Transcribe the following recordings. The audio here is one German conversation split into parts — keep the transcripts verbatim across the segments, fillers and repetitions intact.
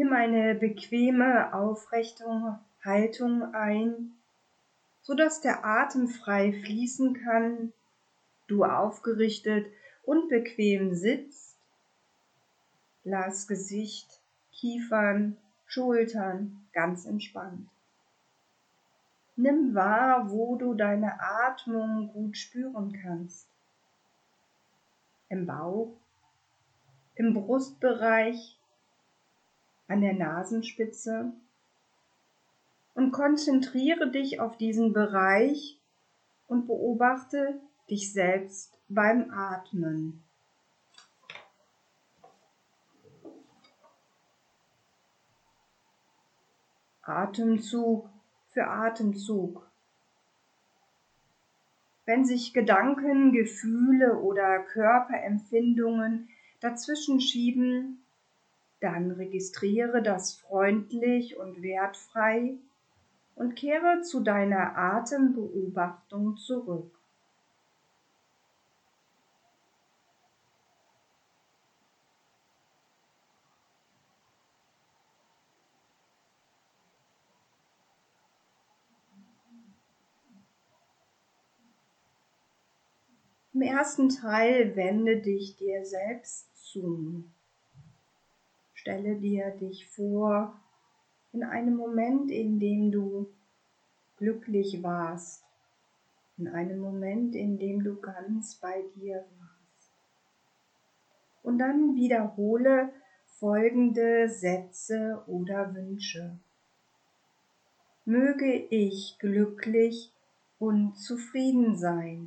Nimm eine bequeme, aufrechte Haltung ein, sodass der Atem frei fließen kann, du aufgerichtet und bequem sitzt. Lass Gesicht, Kiefern, Schultern ganz entspannt. Nimm wahr, wo du deine Atmung gut spüren kannst. Im Bauch, im Brustbereich, an der Nasenspitze und konzentriere dich auf diesen Bereich und beobachte dich selbst beim Atmen. Atemzug für Atemzug. Wenn sich Gedanken, Gefühle oder Körperempfindungen dazwischen schieben, dann registriere das freundlich und wertfrei und kehre zu deiner Atembeobachtung zurück. Im ersten Teil wende dich dir selbst zu. Stelle dir dich vor in einem Moment, in dem du glücklich warst, in einem Moment, in dem du ganz bei dir warst. Und dann wiederhole folgende Sätze oder Wünsche. Möge ich glücklich und zufrieden sein.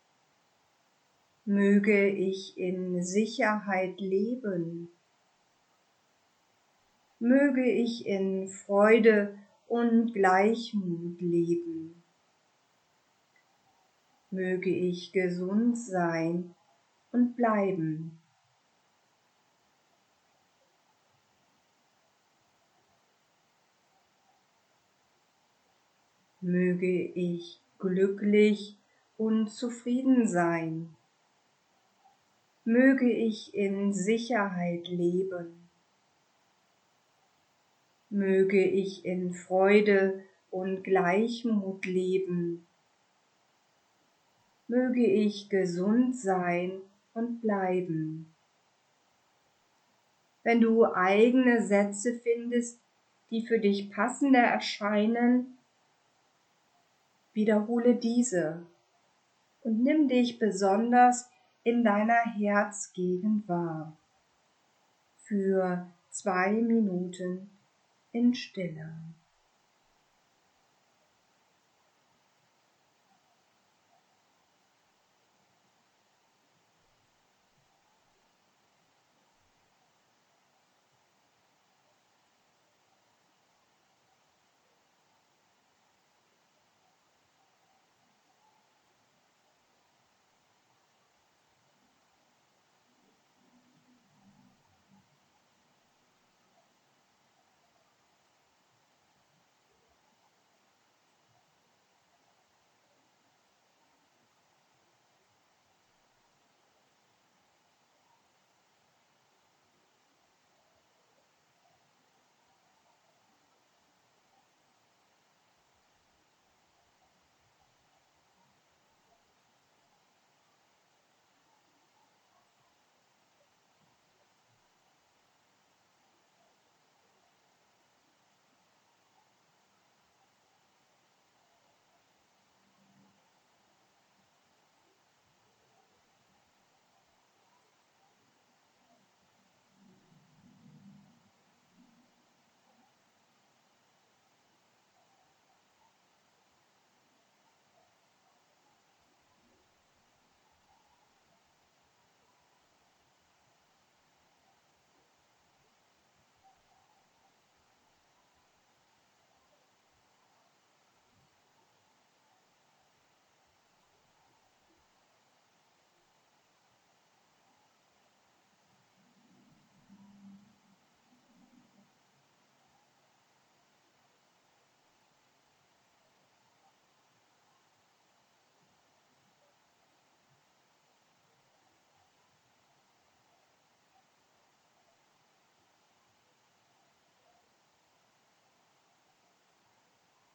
Möge ich in Sicherheit leben. Möge ich in Freude und Gleichmut leben. Möge ich gesund sein und bleiben. Möge ich glücklich und zufrieden sein. Möge ich in Sicherheit leben. Möge ich in Freude und Gleichmut leben. Möge ich gesund sein und bleiben. Wenn du eigene Sätze findest, die für dich passender erscheinen, wiederhole diese und nimm dich besonders in deiner Herzgegend wahr. Für zwei Minuten in Stille.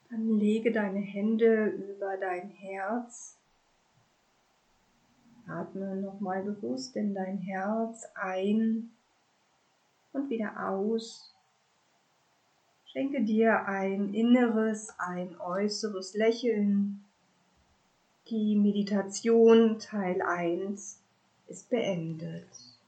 Dann lege deine Hände über dein Herz. Atme nochmal bewusst in dein Herz ein und wieder aus. Schenke dir ein inneres, ein äußeres Lächeln. Die Meditation Teil eins ist beendet.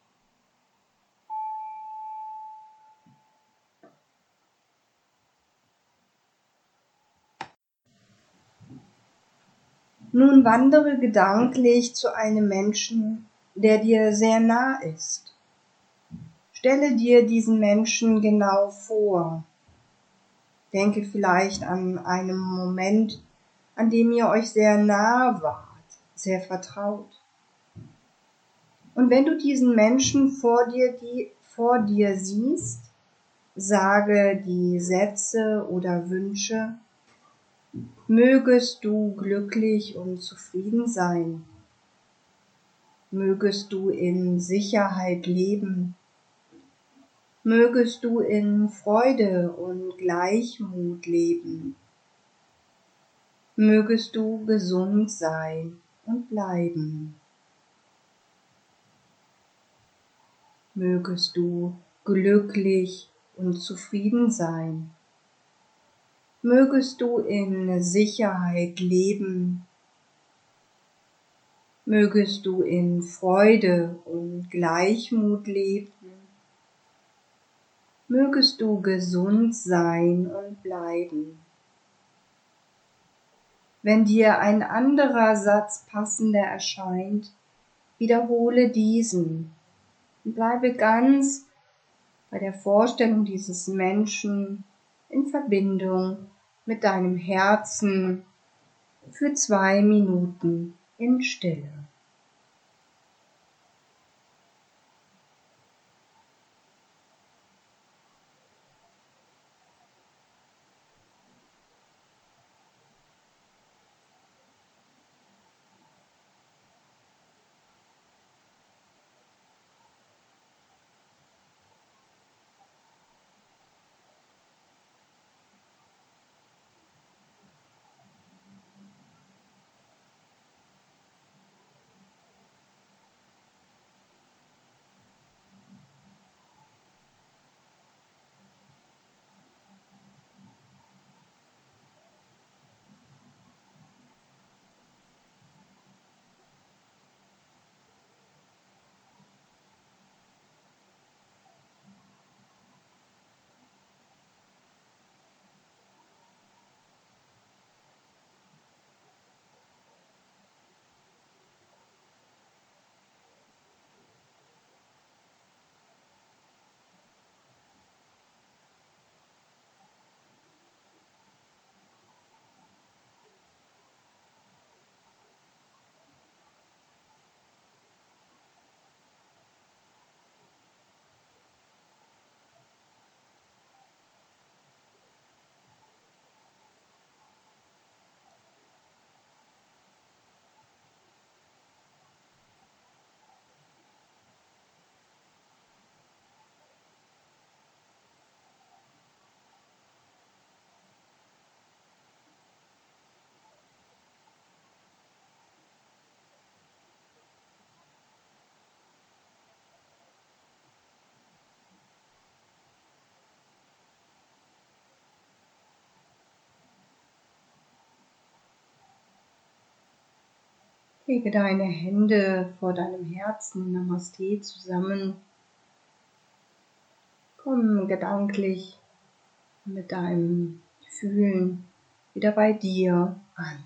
Nun wandere gedanklich zu einem Menschen, der dir sehr nah ist. Stelle dir diesen Menschen genau vor. Denke vielleicht an einen Moment, an dem ihr euch sehr nah wart, sehr vertraut. Und wenn du diesen Menschen vor dir, die, vor dir siehst, sage die Sätze oder Wünsche: Mögest du glücklich und zufrieden sein. Mögest du in Sicherheit leben. Mögest du in Freude und Gleichmut leben. Mögest du gesund sein und bleiben. Mögest du glücklich und zufrieden sein. Mögest du in Sicherheit leben. Mögest du in Freude und Gleichmut leben. Mögest du gesund sein und bleiben. Wenn dir ein anderer Satz passender erscheint, wiederhole diesen und bleibe ganz bei der Vorstellung dieses Menschen in Verbindung mit deinem Herzen für zwei Minuten in Stille. Lege deine Hände vor deinem Herzen, Namaste, zusammen. Komm gedanklich mit deinem Fühlen wieder bei dir an.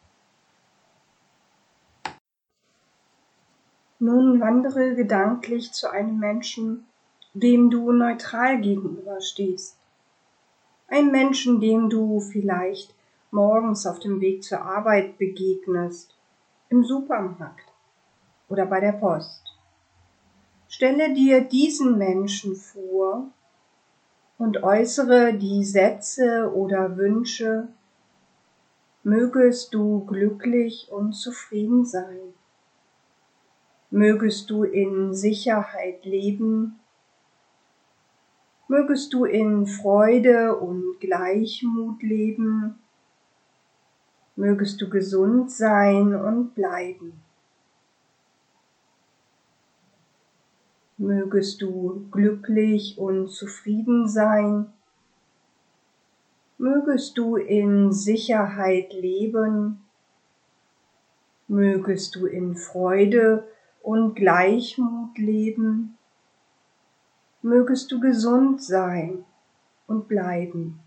Nun wandere gedanklich zu einem Menschen, dem du neutral gegenüberstehst. Ein Menschen, dem du vielleicht morgens auf dem Weg zur Arbeit begegnest, im Supermarkt oder bei der Post. Stelle dir diesen Menschen vor und äußere die Sätze oder Wünsche: Mögest du glücklich und zufrieden sein. Mögest du in Sicherheit leben. Mögest du in Freude und Gleichmut leben. Mögest du gesund sein und bleiben. Mögest du glücklich und zufrieden sein. Mögest du in Sicherheit leben. Mögest du in Freude und Gleichmut leben. Mögest du gesund sein und bleiben.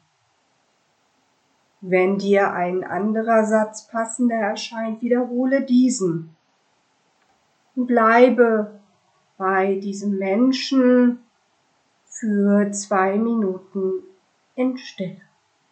Wenn dir ein anderer Satz passender erscheint, wiederhole diesen. Und bleibe bei diesem Menschen für zwei Minuten in Stille.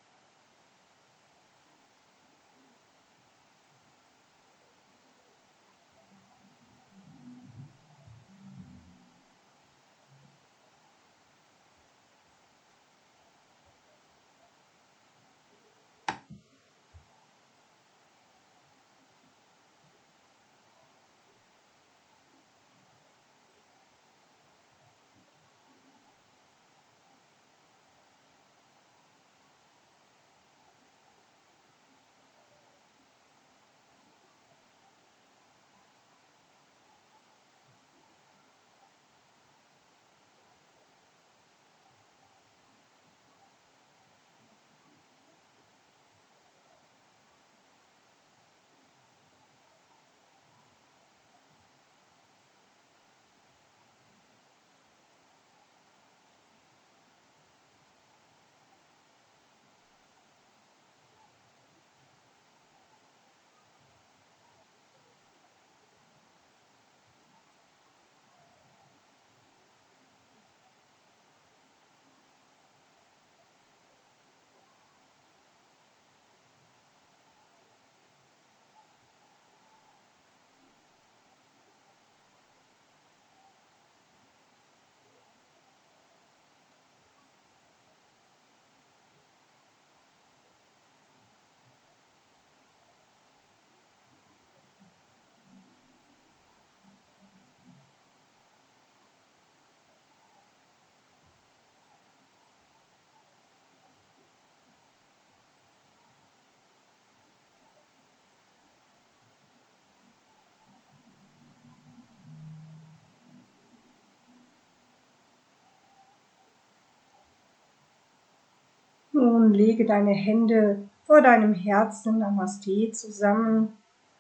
Nun lege deine Hände vor deinem Herzen Namaste zusammen.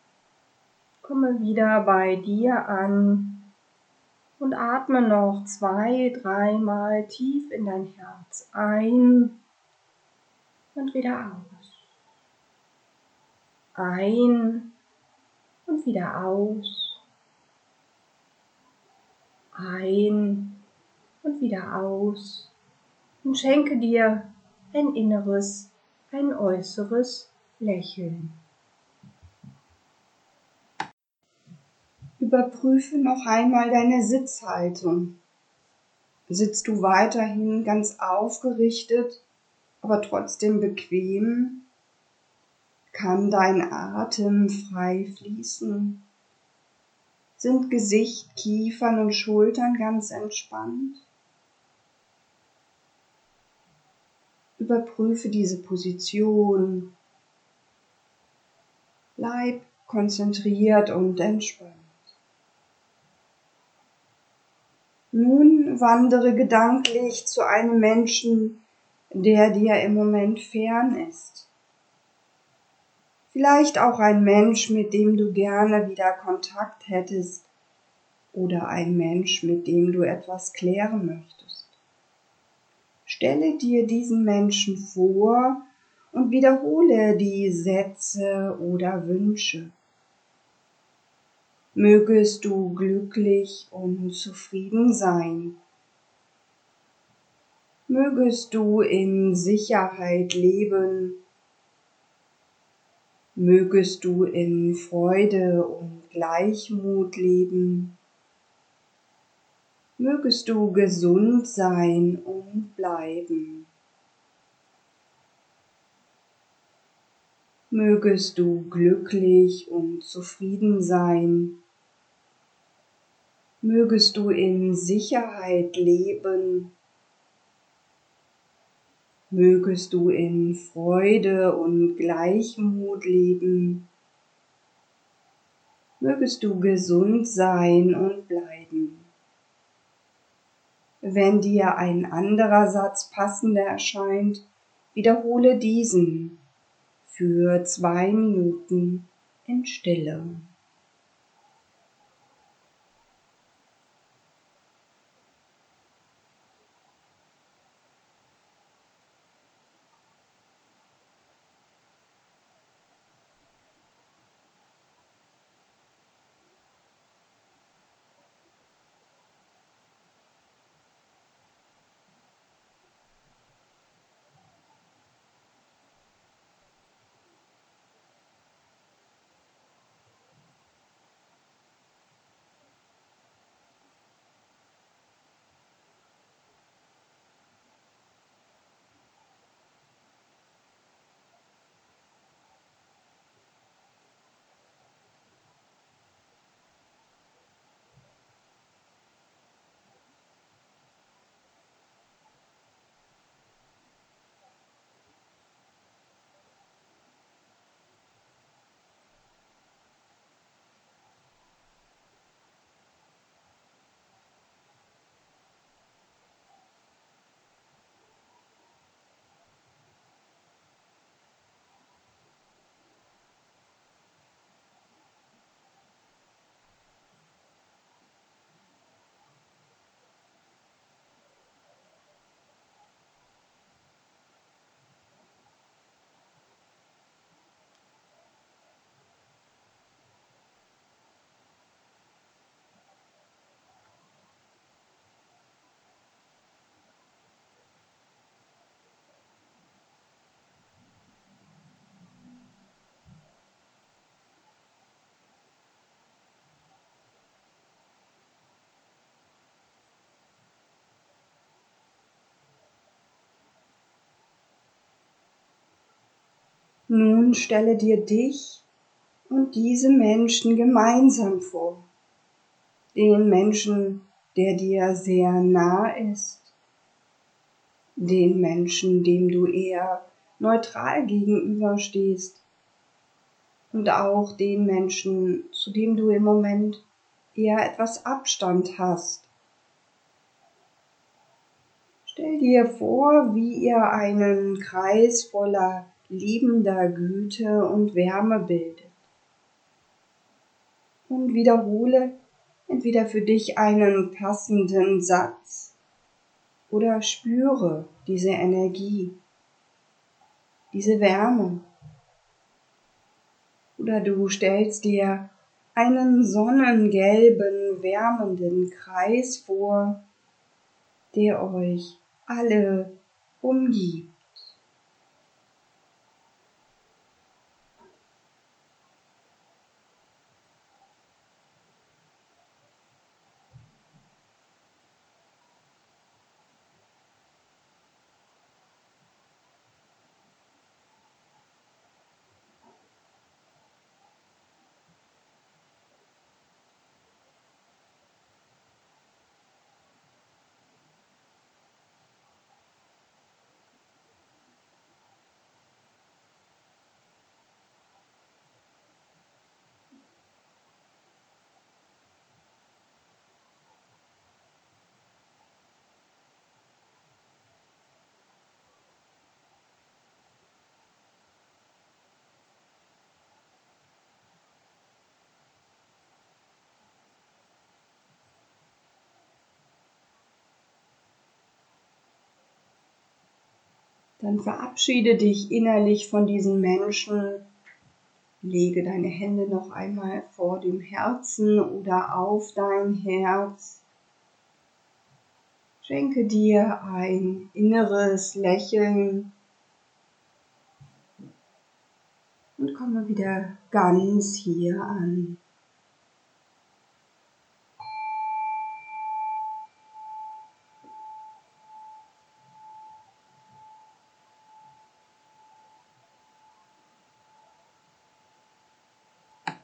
Komme wieder bei dir an und atme noch zwei, dreimal tief in dein Herz ein und wieder aus. Ein und wieder aus. Ein und wieder aus. Und schenke dir ein inneres, ein äußeres Lächeln. Überprüfe noch einmal deine Sitzhaltung. Sitzt du weiterhin ganz aufgerichtet, aber trotzdem bequem? Kann dein Atem frei fließen? Sind Gesicht, Kiefern und Schultern ganz entspannt? Überprüfe diese Position. Bleib konzentriert und entspannt. Nun wandere gedanklich zu einem Menschen, der dir im Moment fern ist. Vielleicht auch ein Mensch, mit dem du gerne wieder Kontakt hättest, oder ein Mensch, mit dem du etwas klären möchtest. Stelle dir diesen Menschen vor und wiederhole die Sätze oder Wünsche. Mögest du glücklich und zufrieden sein. Mögest du in Sicherheit leben. Mögest du in Freude und Gleichmut leben. Mögest du gesund sein und bleiben. Mögest du glücklich und zufrieden sein. Mögest du in Sicherheit leben. Mögest du in Freude und Gleichmut leben. Mögest du gesund sein und bleiben. Wenn dir ein anderer Satz passender erscheint, wiederhole diesen für zwei Minuten in Stille. Nun stelle dir dich und diese Menschen gemeinsam vor. Den Menschen, der dir sehr nah ist. Den Menschen, dem du eher neutral gegenüberstehst. Und auch den Menschen, zu dem du im Moment eher etwas Abstand hast. Stell dir vor, wie ihr einen Kreis voller liebender Güte und Wärme bildet. Und wiederhole entweder für dich einen passenden Satz oder spüre diese Energie, diese Wärme. Oder du stellst dir einen sonnengelben, wärmenden Kreis vor, der euch alle umgibt. Dann verabschiede dich innerlich von diesen Menschen. Lege deine Hände noch einmal vor dem Herzen oder auf dein Herz. Schenke dir ein inneres Lächeln und komme wieder ganz hier an.